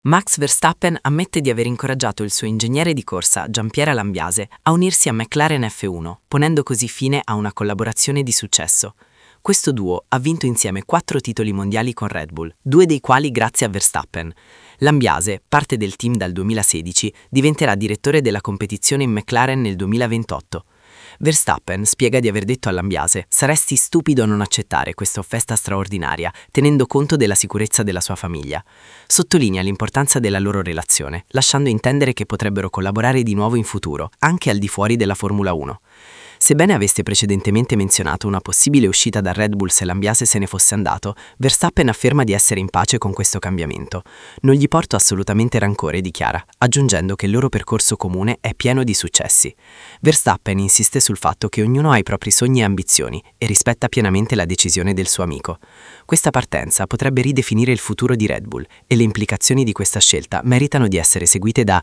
Max Verstappen ammette di aver incoraggiato il suo ingegnere di corsa, Gianpiera Lambiase, a unirsi a McLaren F1, ponendo così fine a una collaborazione di successo. Questo duo ha vinto insieme 4 titoli mondiali con Red Bull, 2 dei quali grazie a Verstappen. Lambiase, parte del team dal 2016, diventerà direttore della competizione in McLaren nel 2028. Verstappen spiega di aver detto a Lambiase: «Saresti stupido a non accettare questa offesa straordinaria, tenendo conto della sicurezza della sua famiglia». Sottolinea l'importanza della loro relazione, lasciando intendere che potrebbero collaborare di nuovo in futuro, anche al di fuori della Formula 1. Sebbene avesse precedentemente menzionato una possibile uscita da Red Bull se Lambiase se ne fosse andato, Verstappen afferma di essere in pace con questo cambiamento. «Non gli porto assolutamente rancore», dichiara, aggiungendo che il loro percorso comune è pieno di successi. Verstappen insiste sul fatto che ognuno ha i propri sogni e ambizioni e rispetta pienamente la decisione del suo amico. Questa partenza potrebbe ridefinire il futuro di Red Bull e le implicazioni di questa scelta meritano di essere seguite da